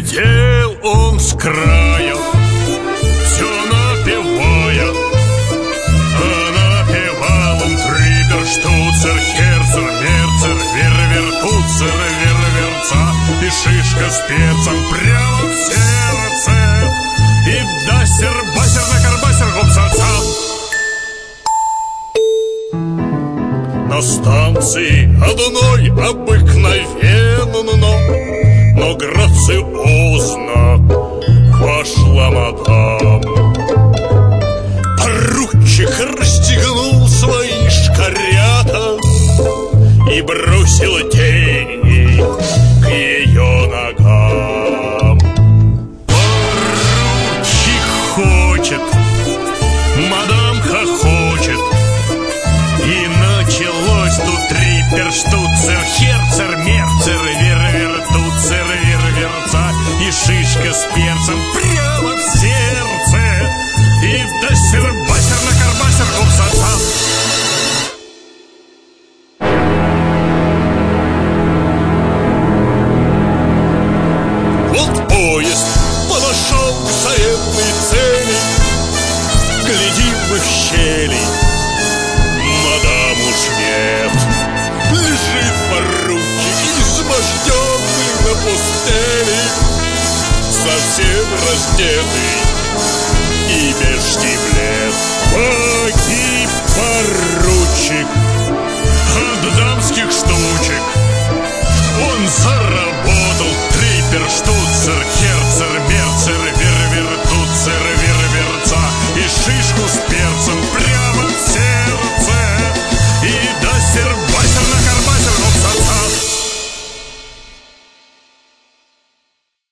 Сидел он с краю, все напевая, а напевал он триберштуцер, херцер, мерцер, вервертуцер, верверца, и шишка с перцем прямо в сердце, и дасер, басер, накарбасер, гопсаца. На станции одной обыкновенно, но грациозно вошла мадам. Поручик расстегнул свои шкарята и бросил деньги к ее ногам. Поручик хочет, мадам хохочет, и началось тут триперштуцер, херцер, мерцер, вервертуцер, верверца, и шишка с перцем прямо в сердце, и дасер, басер, накарбасер, гопсаца. Вот поезд подошел к заветной цели, глядим мы в щели, мадам уж нет. Лежит поручик изможденный на постели, совсем раздетый и без штиблет. Погиб поручик от дамских штучек. Он заработал триперштуцер, херцер, мерцер, вервертуцер, верверца, и шишку с